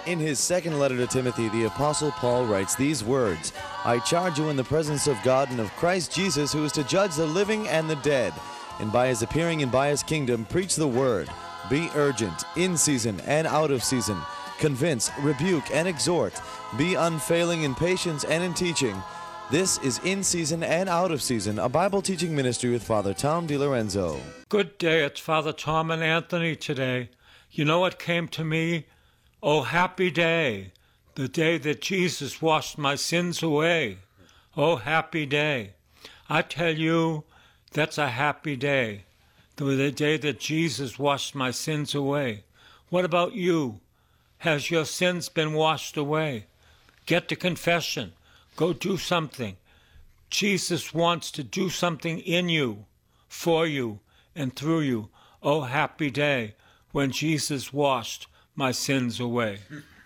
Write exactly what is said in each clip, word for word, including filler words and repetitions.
In his second letter to Timothy, the Apostle Paul writes these words, I charge you in the presence of God and of Christ Jesus, who is to judge the living and the dead, and by his appearing and by his kingdom, preach the word. Be urgent, in season and out of season. Convince, rebuke, and exhort. Be unfailing in patience and in teaching. This is In Season and Out of Season, a Bible teaching ministry with Father Tom DiLorenzo. Good day, it's Father Tom and Anthony today. You know what came to me? Oh, happy day, the day that Jesus washed my sins away. Oh, happy day. I tell you, that's a happy day, the day that Jesus washed my sins away. What about you? Has your sins been washed away? Get to confession. Go do something. Jesus wants to do something in you, for you, and through you. Oh, happy day when Jesus washed my sins away.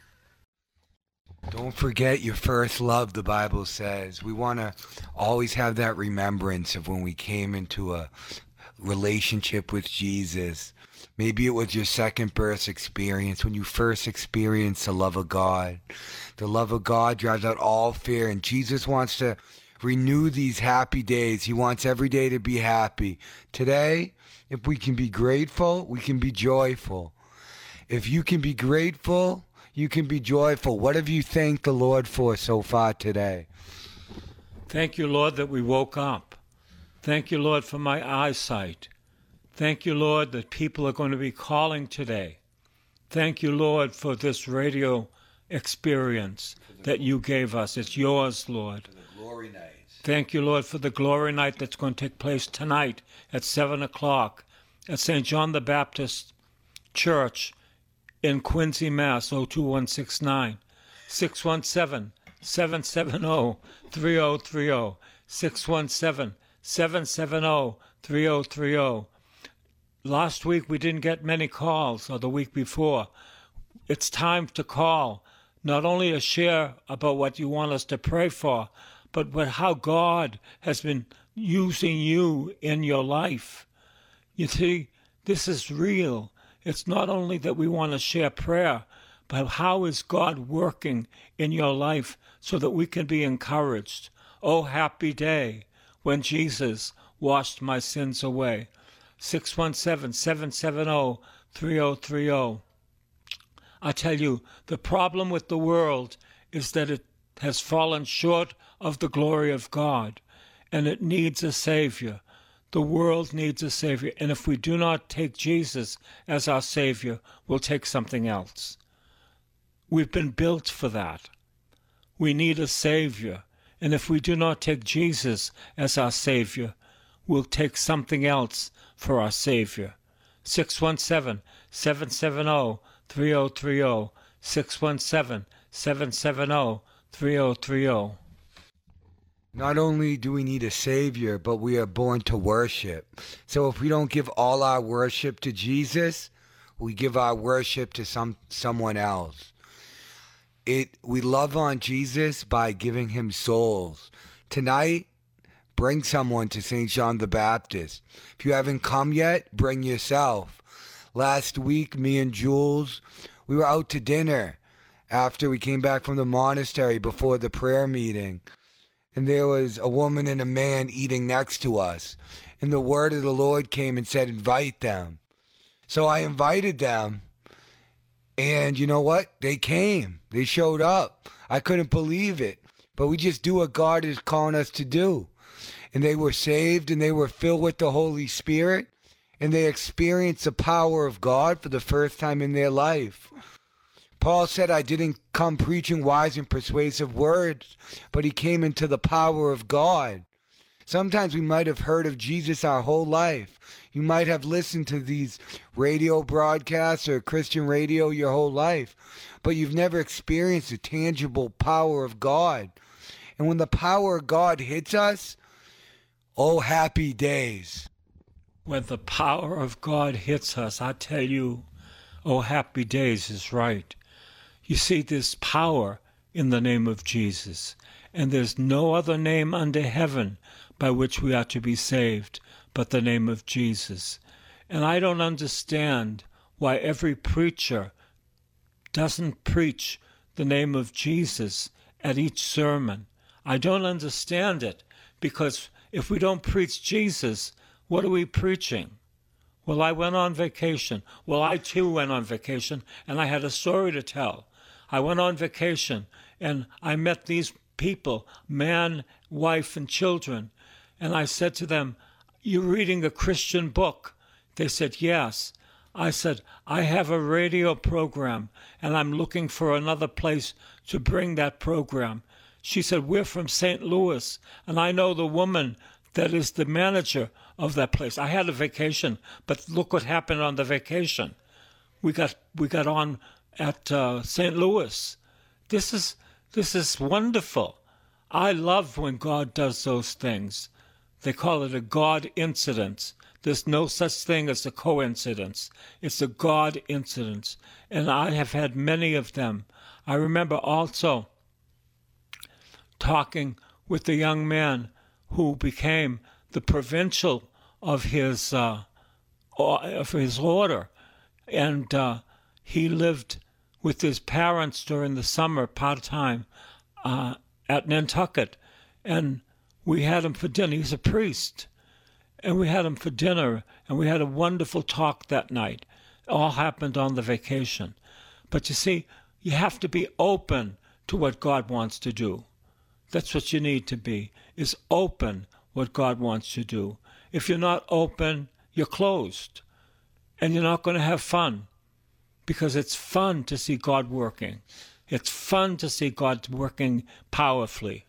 Don't forget your first love, the Bible says. We want to always have that remembrance of when we came into a relationship with Jesus. Maybe it was your second birth experience, when you first experienced the love of God. The love of God drives out all fear, and Jesus wants to renew these happy days. He wants every day to be happy. Today, if we can be grateful, we can be joyful. If you can be grateful, you can be joyful. What have you thanked the Lord for so far today? Thank you, Lord, that we woke up. Thank you, Lord, for my eyesight. Thank you, Lord, that people are going to be calling today. Thank you, Lord, for this radio experience that you gave us. It's yours, Lord. For the glory night. Thank you, Lord, for the glory night that's going to take place tonight at seven o'clock at Saint John the Baptist Church in Quincy, Mass. oh two one six nine, six one seven, seven seven zero, three zero three zero, six one seven, seven seven zero, three zero three zero. Last week we didn't get many calls, or the week before. It's time to call, not only to share about what you want us to pray for, but, but how God has been using you in your life. You see, this is real. It's not only that we want to share prayer, but how is God working in your life so that we can be encouraged. Oh, happy day when Jesus washed my sins away. six one seven, seven seven zero, three zero three zero. I tell you, the problem with the world is that it has fallen short of the glory of God, and it needs a Savior. The world needs a Savior, and if we do not take Jesus as our Savior, we'll take something else. We've been built for that. We need a Savior, and if we do not take Jesus as our Savior, we'll take something else for our Savior. six one seven, seven seven zero, three zero three zero, six one seven, seven seven zero, three zero three zero. Not only do we need a Savior, but we are born to worship. So if we don't give all our worship to Jesus, we give our worship to some someone else. It we love on Jesus by giving him souls. Tonight, bring someone to Saint John the Baptist. If you haven't come yet, bring yourself. Last week, me and Jules, we were out to dinner after we came back from the monastery before the prayer meeting. And there was a woman and a man eating next to us. And the word of the Lord came and said, invite them. So I invited them. And you know what? They came. They showed up. I couldn't believe it. But we just do what God is calling us to do. And they were saved and they were filled with the Holy Spirit. And they experienced the power of God for the first time in their life. Paul said, I didn't come preaching wise and persuasive words, but he came into the power of God. Sometimes we might have heard of Jesus our whole life. You might have listened to these radio broadcasts or Christian radio your whole life, but you've never experienced the tangible power of God. And when the power of God hits us, oh, happy days. When the power of God hits us, I tell you, oh, happy days is right. You see, there's power in the name of Jesus, and there's no other name under heaven by which we are to be saved but the name of Jesus. And I don't understand why every preacher doesn't preach the name of Jesus at each sermon. I don't understand it, because if we don't preach Jesus, what are we preaching? Well, I went on vacation. Well, I too went on vacation, and I had a story to tell. I went on vacation, and I met these people, man, wife, and children, and I said to them, "You're reading a Christian book?" They said, "Yes." I said, "I have a radio program, and I'm looking for another place to bring that program." She said, "We're from Saint Louis, and I know the woman that is the manager of that place." I had a vacation, but look what happened on the vacation. We got we got on at uh, Saint Louis. This is this is wonderful. I love when God does those things. They call it a God incident. There's no such thing as a coincidence. It's a God incident, and I have had many of them. I remember also talking with the young man who became the provincial of his uh, of his order, and uh, he lived with his parents during the summer part-time uh, at Nantucket, and we had him for dinner. He's a priest, and we had him for dinner, and we had a wonderful talk that night. It all happened on the vacation. But you see, you have to be open to what God wants to do. That's what you need to be, is open what God wants to do. If you're not open, you're closed, and you're not going to have fun, because it's fun to see God working. It's fun to see God working powerfully.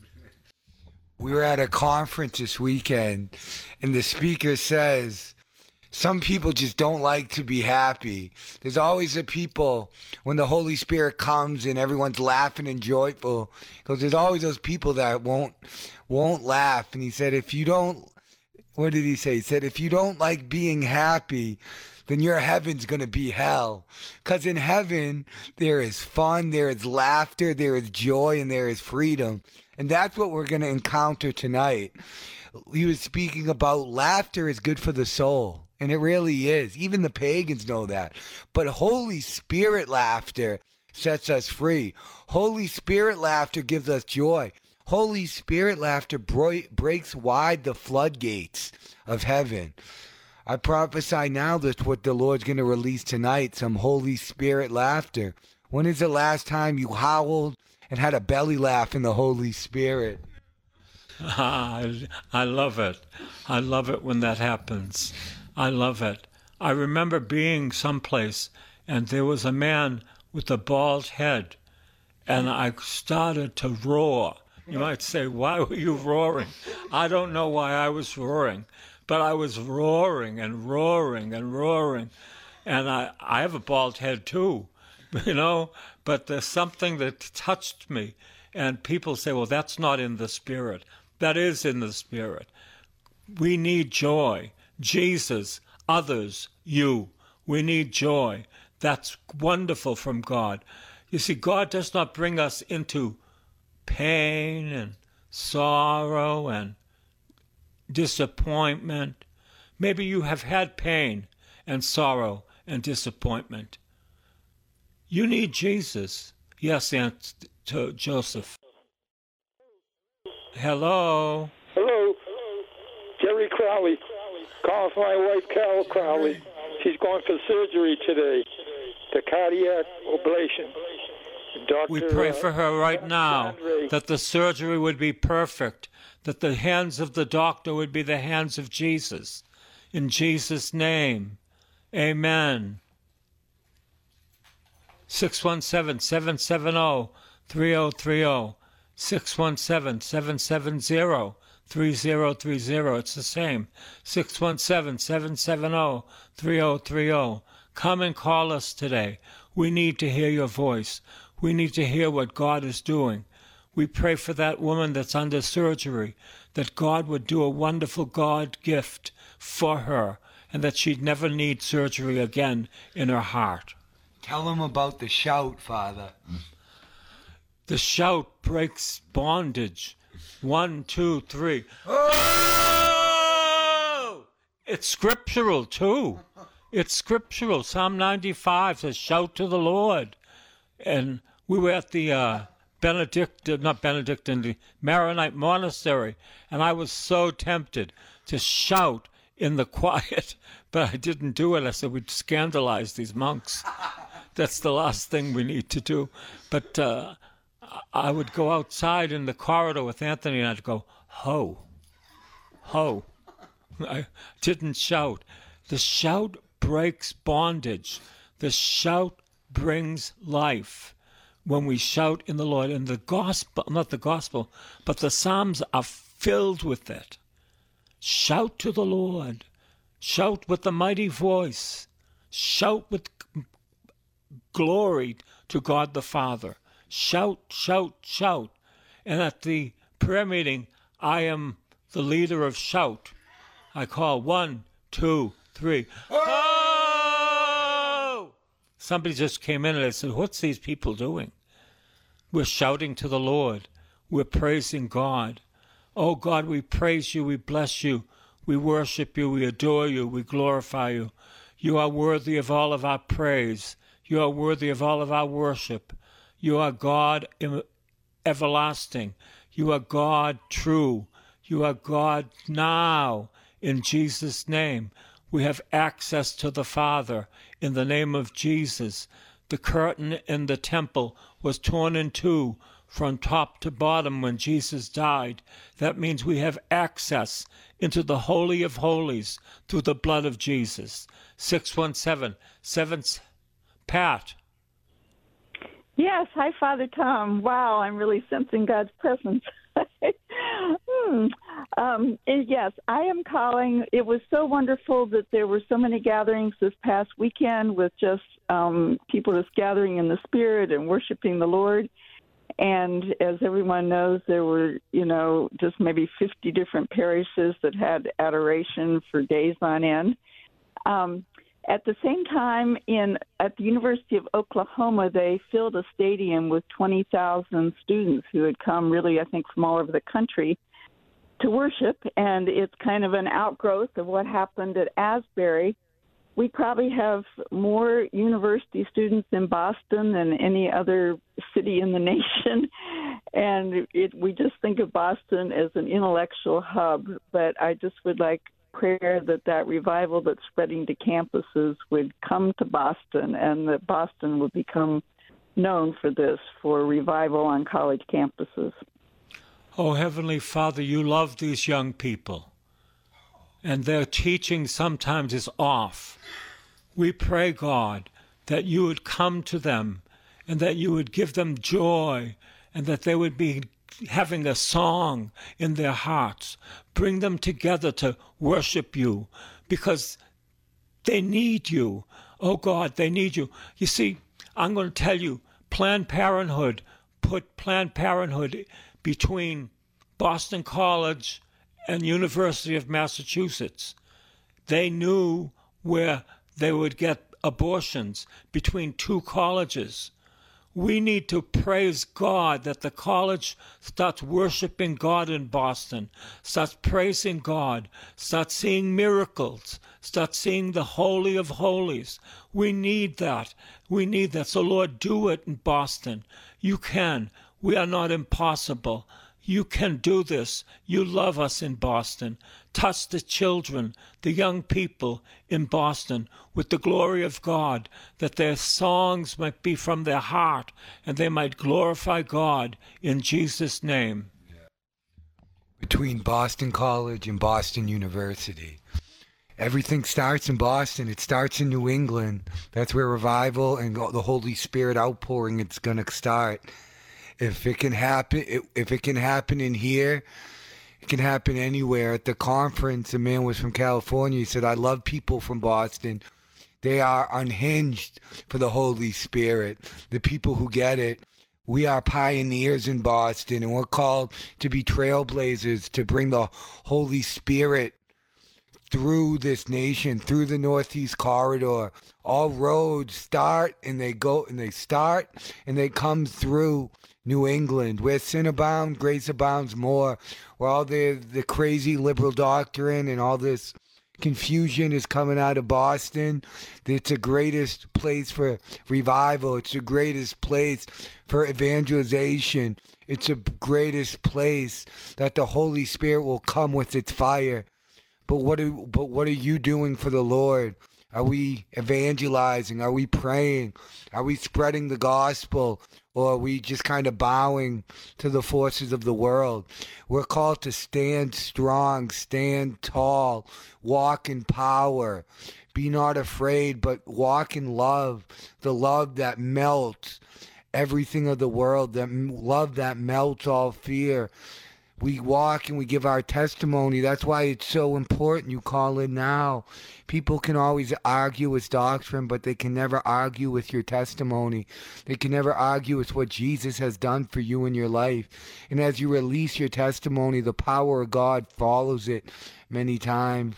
We were at a conference this weekend, and the speaker says, some people just don't like to be happy. There's always a people, when the Holy Spirit comes and everyone's laughing and joyful, because there's always those people that won't won't laugh. And he said, if you don't, what did he say? He said, if you don't like being happy, then your heaven's going to be hell. Because in heaven, there is fun, there is laughter, there is joy, and there is freedom. And that's what we're going to encounter tonight. He was speaking about laughter is good for the soul. And it really is. Even the pagans know that. But Holy Spirit laughter sets us free. Holy Spirit laughter gives us joy. Holy Spirit laughter bro- breaks wide the floodgates of heaven. I prophesy now that what the Lord's going to release tonight, some Holy Spirit laughter. When is the last time you howled and had a belly laugh in the Holy Spirit? I, I love it. I love it when that happens. I love it. I remember being someplace, and there was a man with a bald head, and I started to roar. You might say, why were you roaring? I don't know why I was roaring, but I was roaring and roaring and roaring. And I, I have a bald head too, you know, but there's something that touched me. And people say, well, that's not in the Spirit. That is in the Spirit. We need joy. Jesus, others, you. We need joy. That's wonderful from God. You see, God does not bring us into pain and sorrow and disappointment. Maybe you have had pain and sorrow and disappointment. You need Jesus. Yes, Aunt to Joseph. Hello. Hello. Jerry Crowley. Calling for my wife, Carol Crowley. She's going for surgery today. The cardiac ablation. Doctor, we pray uh, for her right now that the surgery would be perfect, that the hands of the doctor would be the hands of Jesus. In Jesus' name, amen. six one seven, seven seven zero, three zero three zero. six one seven, seven seven zero, three zero three zero. It's the same. six one seven, seven seven zero, three zero three zero. Come and call us today. We need to hear your voice. We need to hear what God is doing. We pray for that woman that's under surgery, that God would do a wonderful God gift for her, and that she'd never need surgery again in her heart. Tell them about the shout, Father. The shout breaks bondage. One, two, three. Oh! It's scriptural, too. It's scriptural. Psalm ninety-five says, shout to the Lord. and we were at the uh, Benedict, not Benedictine, the Maronite monastery, and I was so tempted to shout in the quiet, but I didn't do it. I said, we'd scandalize these monks. That's the last thing we need to do. But uh, I would go outside in the corridor with Anthony, and I'd go, ho, ho. I didn't shout. The shout breaks bondage. The shout brings life. When we shout in the Lord, and the gospel, not the gospel, but the Psalms are filled with it. Shout to the Lord. Shout with a mighty voice. Shout with glory to God the Father. Shout, shout, shout. And at the prayer meeting, I am the leader of shout. I call one, two, three. Oh! Somebody just came in and I said, what's these people doing? We're shouting to the Lord. We're praising God. Oh God, we praise you, we bless you, we worship you, we adore you, we glorify you. You are worthy of all of our praise. You are worthy of all of our worship. You are God everlasting. You are God true. You are God now. In Jesus' name, we have access to the Father. In the name of Jesus, the curtain in the temple was torn in two from top to bottom when Jesus died. That means we have access into the Holy of Holies through the blood of Jesus. six one seven, seven, Pat. Yes. Hi, Father Tom. Wow, I'm really sensing God's presence. hmm. um, and yes, I am calling. It was so wonderful that there were so many gatherings this past weekend with just um, people just gathering in the Spirit and worshiping the Lord. And as everyone knows, there were, you know, just maybe fifty different parishes that had adoration for days on end. Um, at the same time, in at the University of Oklahoma, they filled a stadium with twenty thousand students who had come really, I think, from all over the country to worship. And it's kind of an outgrowth of what happened at Asbury. We probably have more university students in Boston than any other city in the nation. And it, we just think of Boston as an intellectual hub. But I just would like prayer that that revival that's spreading to campuses would come to Boston, and that Boston would become known for this, for revival on college campuses. Oh, Heavenly Father, you love these young people, and their teaching sometimes is off. We pray, God, that you would come to them and that you would give them joy and that they would be having a song in their hearts. Bring them together to worship you because they need you. Oh, God, they need you. You see, I'm going to tell you, Planned Parenthood put Planned Parenthood between Boston College and University of Massachusetts. They knew where they would get abortions between two colleges. We need to praise God that the college starts worshiping God in Boston, starts praising God, starts seeing miracles, starts seeing the Holy of Holies. We need that. We need that. So, Lord, do it in Boston. You can. We are not impossible. You can do this. You love us in Boston. Touch the children, the young people in Boston with the glory of God, that their songs might be from their heart and they might glorify God in Jesus' name. Between Boston College and Boston University, everything starts in Boston. It starts in New England. That's where revival and the Holy Spirit outpouring is going to start. If it can happen, if it can happen in here, it can happen anywhere. At the conference, a man was from California. He said, I love people from Boston. They are unhinged for the Holy Spirit. The people who get it. We are pioneers in Boston, and we're called to be trailblazers, to bring the Holy Spirit through this nation, through the Northeast Corridor. All roads start and they go and they start and they come through New England, where sin abounds, grace abounds more, where all the the crazy liberal doctrine and all this confusion is coming out of Boston. It's the greatest place for revival. It's the greatest place for evangelization. It's the greatest place that the Holy Spirit will come with its fire. But what are, but what are you doing for the Lord? Are we evangelizing? Are we praying? Are we spreading the gospel? Or are we just kind of bowing to the forces of the world? We're called to stand strong, stand tall, walk in power. Be not afraid, but walk in love, the love that melts everything of the world, that love that melts all fear. We walk and we give our testimony. That's why it's so important you call in now. People can always argue with doctrine, but they can never argue with your testimony. They can never argue with what Jesus has done for you in your life. And as you release your testimony, the power of God follows it many times.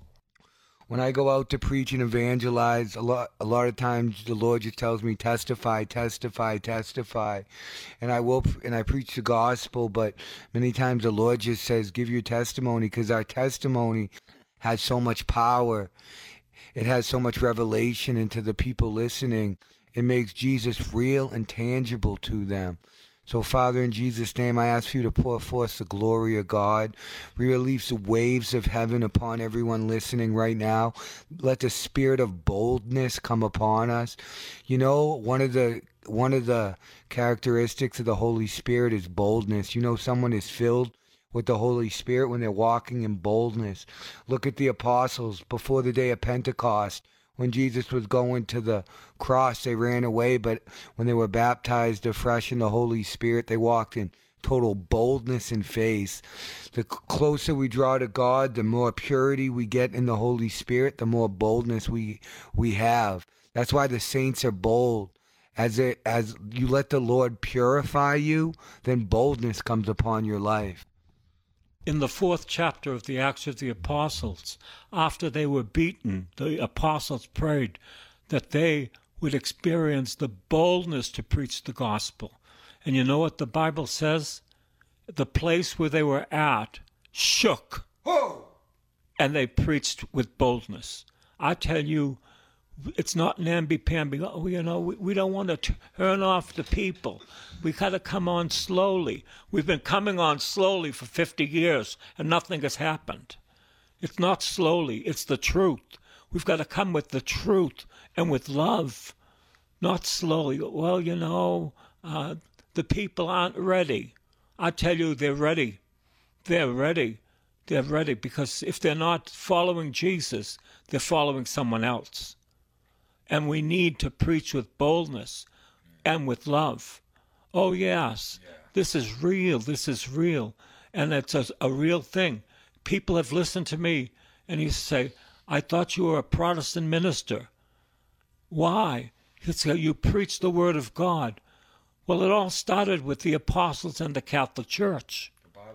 When I go out to preach and evangelize, a lot, a lot of times the Lord just tells me, testify, testify, testify. And I will, and I preach the gospel, but many times the Lord just says, give your testimony, because our testimony has so much power. It has so much revelation into the people listening. It makes Jesus real and tangible to them. So, Father, in Jesus' name, I ask for you to pour forth the glory of God. Release the waves of heaven upon everyone listening right now. Let the spirit of boldness come upon us. You know, one of the one of the characteristics of the Holy Spirit is boldness. You know, someone is filled with the Holy Spirit when they're walking in boldness. Look at the apostles before the day of Pentecost. When Jesus was going to the cross, they ran away, but when they were baptized afresh in the Holy Spirit, they walked in total boldness and faith. The closer we draw to God, the more purity we get in the Holy Spirit, the more boldness we we have. That's why the saints are bold. As it, as you let the Lord purify you, then boldness comes upon your life. In the fourth chapter of the Acts of the Apostles, after they were beaten, the apostles prayed that they would experience the boldness to preach the gospel. And you know what the Bible says? The place where they were at shook. Whoa! And they preached with boldness. I tell you, it's not namby-pamby. Oh, you know, we, we don't want to turn off the people. We got to come on slowly. We've been coming on slowly for fifty years, and nothing has happened. It's not slowly. It's the truth. We've got to come with the truth and with love, not slowly. Well, you know, uh, the people aren't ready. I tell you, they're ready. They're ready. They're ready, because if they're not following Jesus, they're following someone else. And we need to preach with boldness and with love. Oh, yes, yeah. This is real. This is real. And it's a, a real thing. People have listened to me, and he say, I thought you were a Protestant minister. Why? He say, you preach the word of God. Well, it all started with the apostles and the Catholic Church.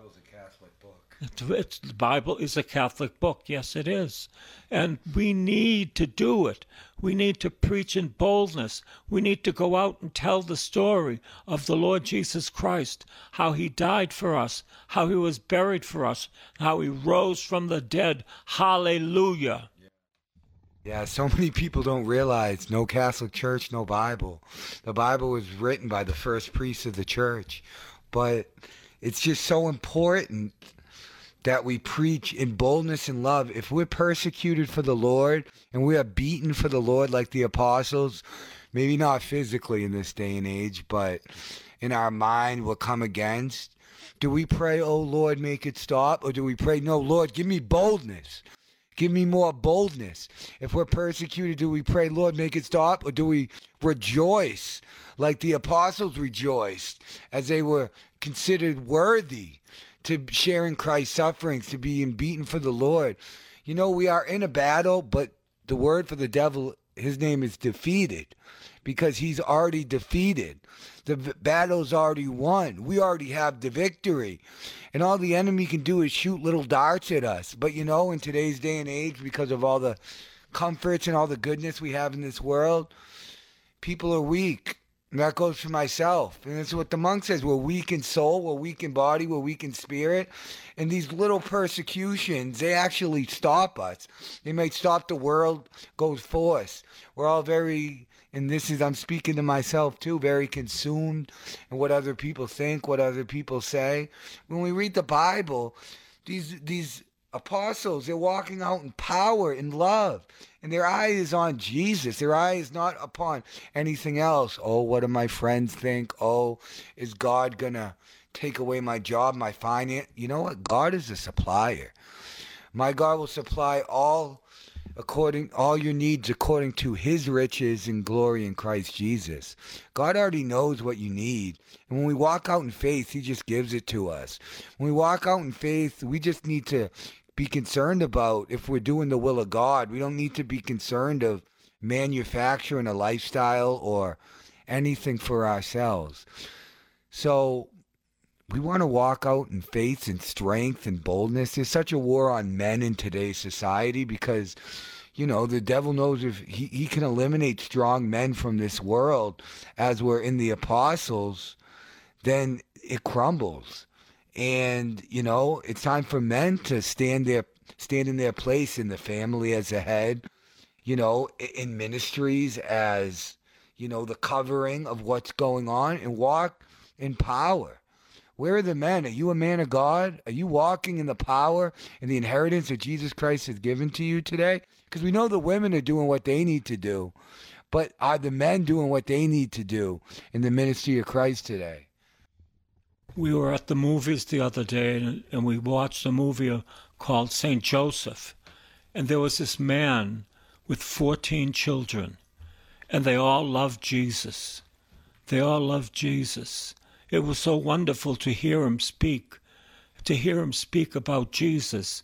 It's, it's, the Bible is a Catholic book. Yes, it is. And we need to do it. We need to preach in boldness. We need to go out and tell the story of the Lord Jesus Christ, how he died for us, how he was buried for us, how he rose from the dead. Hallelujah. Yeah, so many people don't realize no Catholic Church, no Bible. The Bible was written by the first priests of the church. But it's just so important that we preach in boldness and love. If we're persecuted for the Lord and we are beaten for the Lord like the apostles, maybe not physically in this day and age, but in our mind we'll come against, do we pray, oh Lord, make it stop? Or do we pray, no, Lord, give me boldness. Give me more boldness. If we're persecuted, do we pray, Lord, make it stop? Or do we rejoice like the apostles rejoiced as they were considered worthy to share in Christ's sufferings, to being beaten for the Lord? You know, we are in a battle, but the word for the devil, his name is defeated, because he's already defeated. The battle's already won. We already have the victory. And all the enemy can do is shoot little darts at us. But you know, in today's day and age, because of all the comforts and all the goodness we have in this world, people are weak. And that goes for myself. And that's what the monk says. We're weak in soul, we're weak in body, we're weak in spirit. And these little persecutions, they actually stop us. They might stop the world goes forth. We're all very, and this is, I'm speaking to myself too, very consumed in what other people think, what other people say. When we read the Bible, these these apostles, they're walking out in power, in love. And their eye is on Jesus. Their eye is not upon anything else. Oh, what do my friends think? Oh, is God going to take away my job, my finance? You know what? God is a supplier. My God will supply all according all your needs according to his riches and glory in Christ Jesus. God already knows what you need. And when we walk out in faith, he just gives it to us. When we walk out in faith, we just need to be concerned about if we're doing the will of God. We don't need to be concerned of manufacturing a lifestyle or anything for ourselves. So we want to walk out in faith and strength and boldness. There's such a war on men in today's society because, you know, the devil knows if he, he can eliminate strong men from this world as we're in the apostles, then it crumbles. And, you know, it's time for men to stand their stand in their place in the family as a head, you know, in ministries as, you know, the covering of what's going on, and walk in power. Where are the men? Are you a man of God? Are you walking in the power and the inheritance that Jesus Christ has given to you today? Because we know the women are doing what they need to do, but are the men doing what they need to do in the ministry of Christ today? We were at the movies the other day, and, and we watched a movie called Saint Joseph. And there was this man with fourteen children, and they all loved Jesus. They all loved Jesus. It was so wonderful to hear him speak, to hear him speak about Jesus.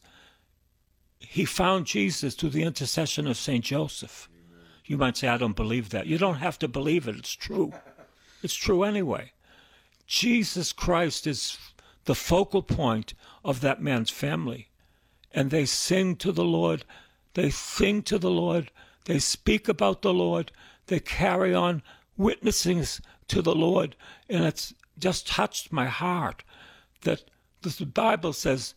He found Jesus through the intercession of Saint Joseph. Amen. You might say, I don't believe that. You don't have to believe it. It's true. It's true anyway. Jesus Christ is the focal point of that man's family. And they sing to the Lord. They sing to the Lord. They speak about the Lord. They carry on witnessing to the Lord. And it's just touched my heart that the Bible says,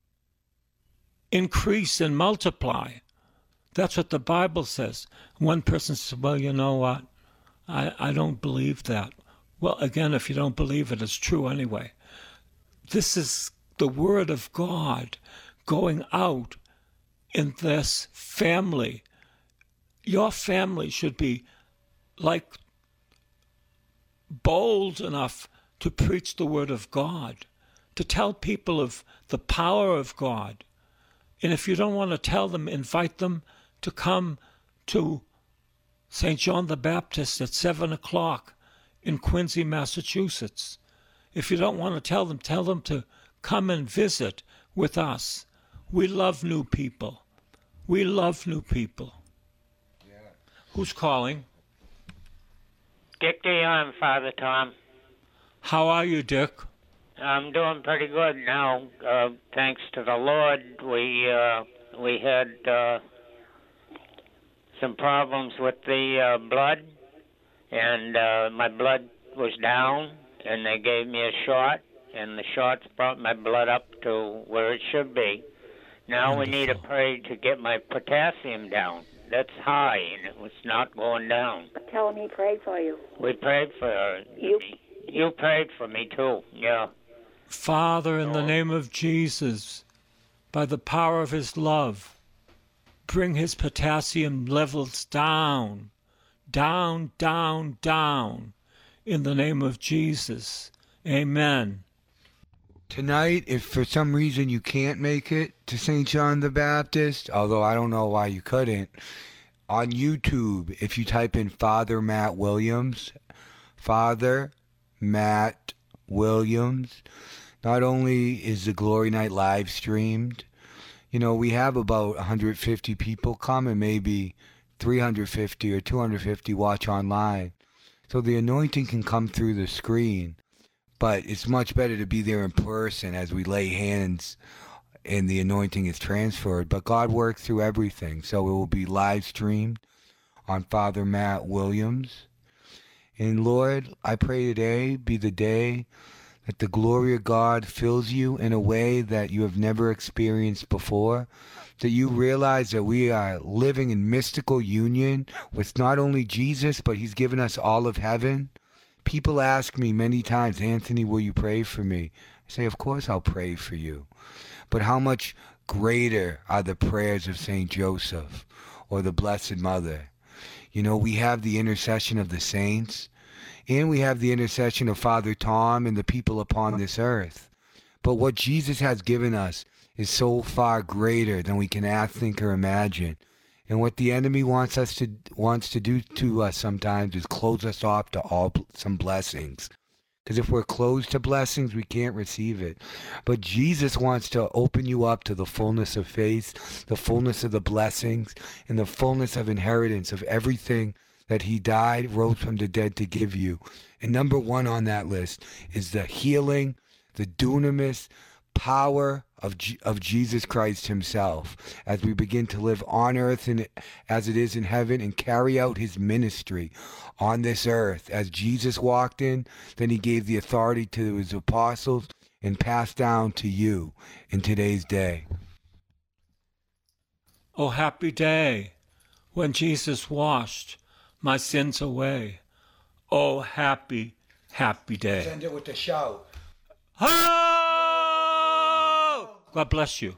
increase and multiply. That's what the Bible says. One person says, well, you know what? I, I don't believe that. Well, again, if you don't believe it, it's true anyway. This is the Word of God going out in this family. Your family should be like bold enough to preach the Word of God, to tell people of the power of God. And if you don't want to tell them, invite them to come to Saint John the Baptist at seven o'clock in Quincy, Massachusetts. If you don't want to tell them, tell them to come and visit with us. We love new people. We love new people. Yeah. Who's calling? Dick DeYoung, Father Tom. How are you, Dick? I'm doing pretty good now. Uh, thanks to the Lord, we uh, we had uh, some problems with the uh, blood, and uh, my blood was down, and they gave me a shot, and the shots brought my blood up to where it should be. Now Wonderful. We need to pray to get my potassium down. That's high, and it was not going down. Tell him he prayed for you. We prayed for you. me. You prayed for me, too, yeah. Father, in the name of Jesus, by the power of his love, bring his potassium levels down, down, down, down, in the name of Jesus. Amen. Tonight, if for some reason you can't make it to Saint John the Baptist, although I don't know why you couldn't, on YouTube, if you type in Father Matt Williams, Father Matt Williams, not only is the Glory Night live streamed, you know, we have about one hundred fifty people come and maybe three hundred fifty or two hundred fifty watch online. So the anointing can come through the screen, but it's much better to be there in person as we lay hands and the anointing is transferred. But God works through everything, so it will be live streamed on Father Matt Williams. And Lord, I pray today be the day that the glory of God fills you in a way that you have never experienced before, that you realize that we are living in mystical union with not only Jesus, but he's given us all of heaven. People ask me many times, Anthony, will you pray for me? I say, of course I'll pray for you. But how much greater are the prayers of Saint Joseph or the Blessed Mother? You know, we have the intercession of the saints, and we have the intercession of Father Tom and the people upon this earth. But what Jesus has given us is so far greater than we can ask, think, or imagine. And what the enemy wants us to wants to do to us sometimes is close us off to all some blessings. Because if we're closed to blessings, we can't receive it. But Jesus wants to open you up to the fullness of faith, the fullness of the blessings, and the fullness of inheritance of everything that he died, rose from the dead to give you. And number one on that list is the healing, the dunamis power of G- of Jesus Christ himself as we begin to live on earth and as it is in heaven and carry out his ministry on this earth. As Jesus walked in, then he gave the authority to his apostles and passed down to you in today's day. Oh, happy day when Jesus washed my sins away. Oh, happy, happy day. Send it with a shout. Oh! God bless you.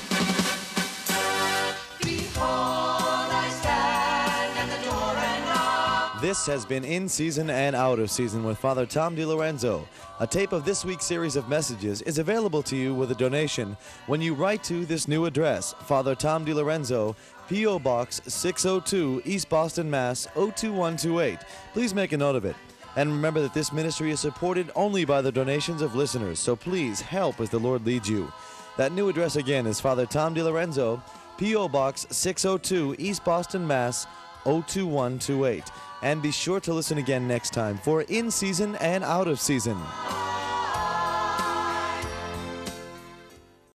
This has been In Season and Out of Season with Father Tom DiLorenzo. A tape of this week's series of messages is available to you with a donation when you write to this new address, Father Tom DiLorenzo, P O. Box six oh two, East Boston, Mass. oh two one two eight. Please make a note of it. And remember that this ministry is supported only by the donations of listeners, so please help as the Lord leads you. That new address again is Father Tom DiLorenzo, P O. Box six oh two, East Boston, Mass. oh two one two eight. And be sure to listen again next time for In Season and Out of Season.